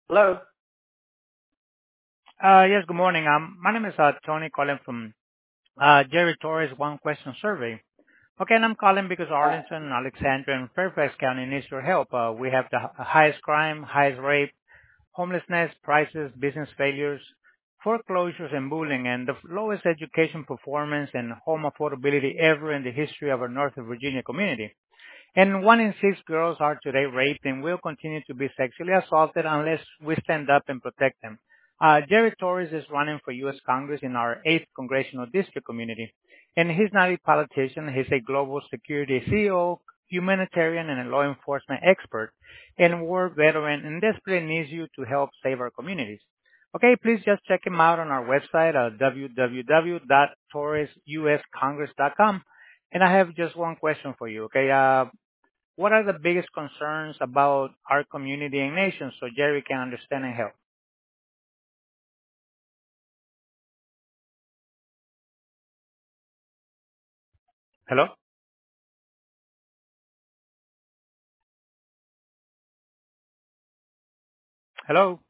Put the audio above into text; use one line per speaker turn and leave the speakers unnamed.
Hello.
Yes, good morning. My name is Tony calling from Jerry Torres One Question Survey. Okay, and I'm calling because
Uh,
Arlington, Alexandria, and Fairfax County needs your help. We have the highest crime, highest rape, homelessness, prices, business failures, foreclosures, and bullying, and the lowest education performance and home affordability ever in the history of our Northern Virginia community. And 1 in 6 girls are today raped and will continue to be sexually assaulted unless we stand up and protect them. Jerry Torres is running for U.S. Congress in our 8th Congressional District community. And he's not a politician, he's a global security CEO, humanitarian, and a law enforcement expert, and war veteran, and desperately needs you to help save our communities. Okay, please just check him out on our website at www.torresuscongress.com. And I have just one question for you, okay? What are the biggest concerns about our community and nation so Jerry can understand and help? Hello? Hello?